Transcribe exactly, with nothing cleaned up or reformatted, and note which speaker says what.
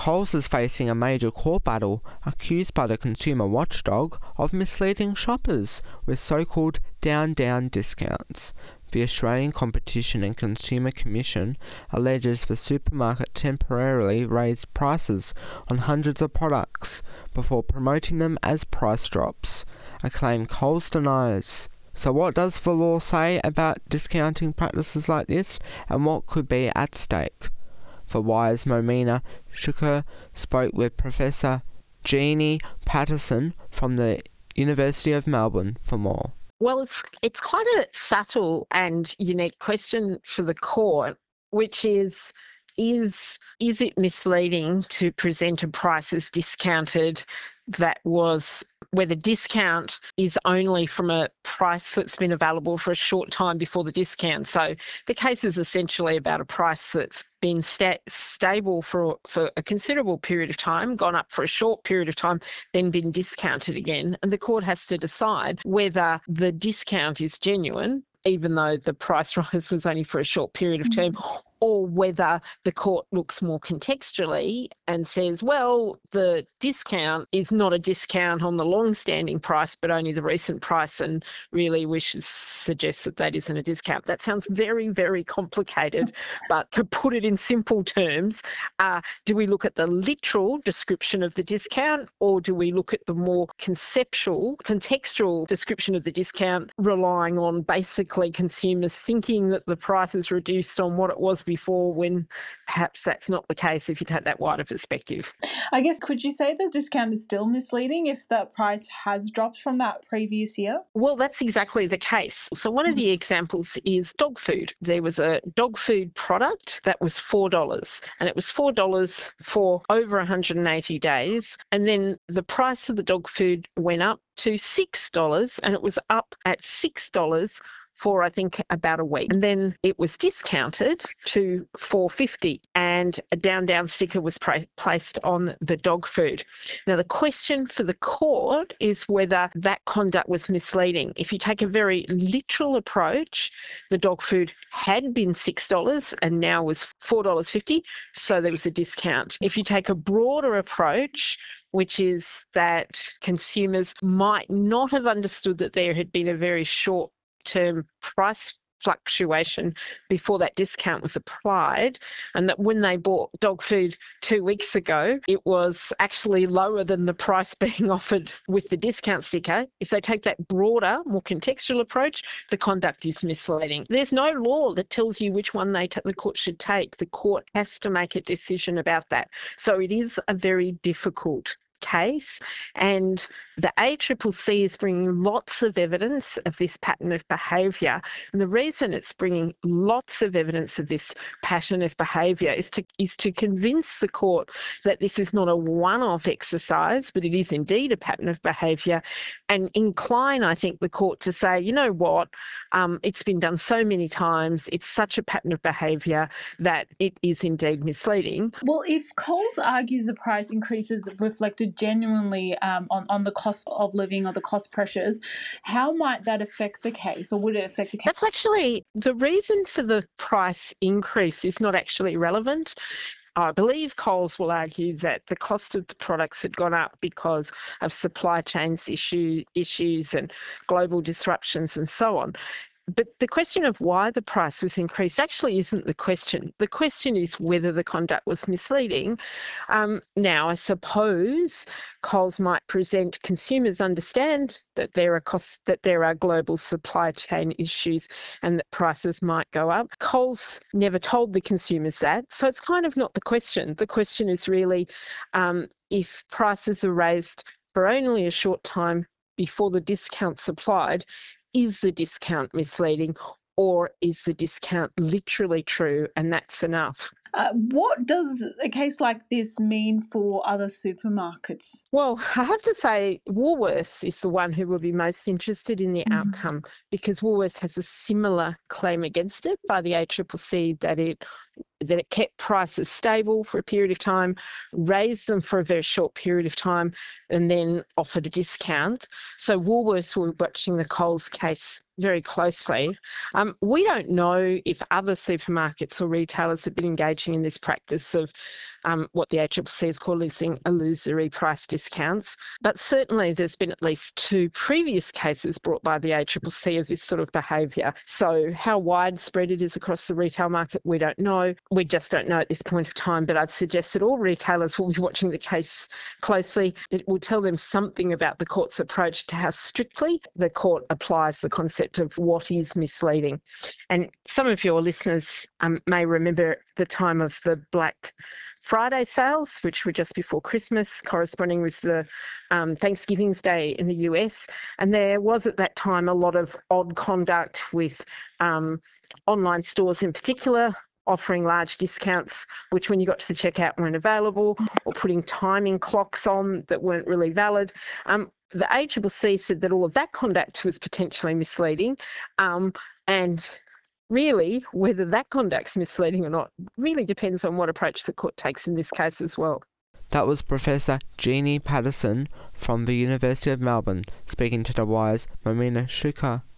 Speaker 1: Coles is facing a major court battle, accused by the consumer watchdog of misleading shoppers with so-called down-down discounts. The Australian Competition and Consumer Commission alleges the supermarket temporarily raised prices on hundreds of products before promoting them as price drops, a claim Coles denies. So what does the law say about discounting practices like this, and what could be at stake? The Wire's Momina Shuker spoke with Professor Jeannie Patterson from the University of Melbourne for more.
Speaker 2: Well, it's it's quite a subtle and unique question for the court, which is, is, is it misleading to present a price as discounted that was where the discount is only from a price that's been available for a short time before the discount. So the case is essentially about a price that's been sta- stable for, for a considerable period of time, gone up for a short period of time, then been discounted again. And the court has to decide whether the discount is genuine, even though the price rise was only for a short period of time, mm-hmm. or whether the court looks more contextually and says, well, the discount is not a discount on the long-standing price, but only the recent price, and really we should suggest that that isn't a discount. That sounds very, very complicated, but to put it in simple terms, uh, do we look at the literal description of the discount, or do we look at the more conceptual, contextual description of the discount, relying on basically consumers thinking that the price is reduced on what it was before, when perhaps that's not the case if you take that wider perspective?
Speaker 3: I guess, could you say the discount is still misleading if that price has dropped from that previous year?
Speaker 2: Well, that's exactly the case. So one of the examples is dog food. There was a dog food product that was four dollars, and it was four dollars for over one hundred eighty days. And then the price of the dog food went up to six dollars, and it was up at six dollars for I think about a week. And then it was discounted to four dollars fifty, and a down down sticker was pra- placed on the dog food. Now the question for the court is whether that conduct was misleading. If you take a very literal approach, the dog food had been six dollars and now was four dollars fifty, so there was a discount. If you take a broader approach, which is that consumers might not have understood that there had been a very short term price fluctuation before that discount was applied, and that when they bought dog food two weeks ago, it was actually lower than the price being offered with the discount sticker. If they take that broader, more contextual approach, the conduct is misleading. There's no law that tells you which one they t- the court should take. The court has to make a decision about that. So it is a very difficult case, and the A C C C is bringing lots of evidence of this pattern of behaviour, and the reason it's bringing lots of evidence of this pattern of behaviour is to is to convince the court that this is not a one-off exercise, but it is indeed a pattern of behaviour, and incline, I think, the court to say, you know what, um, it's been done so many times, it's such a pattern of behaviour that it is indeed misleading.
Speaker 3: Well, if Coles argues the price increases reflected genuinely um, on, on the cost of living or the cost pressures, how might that affect the case, or would it affect the case?
Speaker 2: That's actually the reason for the price increase is not actually relevant. I believe Coles will argue that the cost of the products had gone up because of supply chains issue, issues and global disruptions and so on. But the question of why the price was increased actually isn't the question. The question is whether the conduct was misleading. Um, now, I suppose Coles might present consumers understand that there are costs, that there are global supply chain issues and that prices might go up. Coles never told the consumers that, so it's kind of not the question. The question is really um, if prices are raised for only a short time before the discount's applied, is the discount misleading, or is the discount literally true and that's enough?
Speaker 3: Uh, what does a case like this mean for other supermarkets?
Speaker 2: Well, I have to say Woolworths is the one who will be most interested in the mm. outcome, because Woolworths has a similar claim against it by the A C C C that it that it kept prices stable for a period of time, raised them for a very short period of time, and then offered a discount. So Woolworths were watching the Coles case very closely. Um, we don't know if other supermarkets or retailers have been engaging in this practice of um, what the A C C C is calling illusory price discounts, but certainly there's been at least two previous cases brought by the A C C C of this sort of behaviour. So how widespread it is across the retail market, we don't know. We just don't know at this point of time, but I'd suggest that all retailers will be watching the case closely. It will tell them something about the court's approach to how strictly the court applies the concept of what is misleading. And some of your listeners um, may remember the time of the Black Friday sales, which were just before Christmas, corresponding with the um, Thanksgiving's Day in the U S. And there was at that time a lot of odd conduct with um, online stores in particular, offering large discounts, which when you got to the checkout weren't available, or putting timing clocks on that weren't really valid. Um, the A C C C said that all of that conduct was potentially misleading, um, and really whether that conduct's misleading or not really depends on what approach the court takes in this case as well.
Speaker 1: That was Professor Jeannie Patterson from the University of Melbourne speaking to The Wire's Marina Shuka.